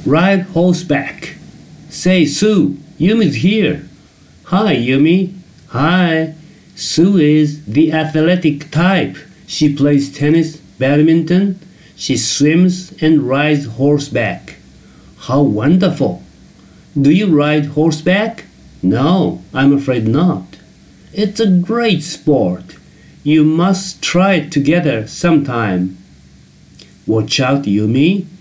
Ride horseback. Say, Sue, Yumi's here. Hi, Yumi. Hi. Sue is the athletic type. She plays tennis, badminton. She swims and rides horseback. How wonderful. Do you ride horseback? No, I'm afraid not. It's a great sport. You must try it together sometime. Watch out, Yumi.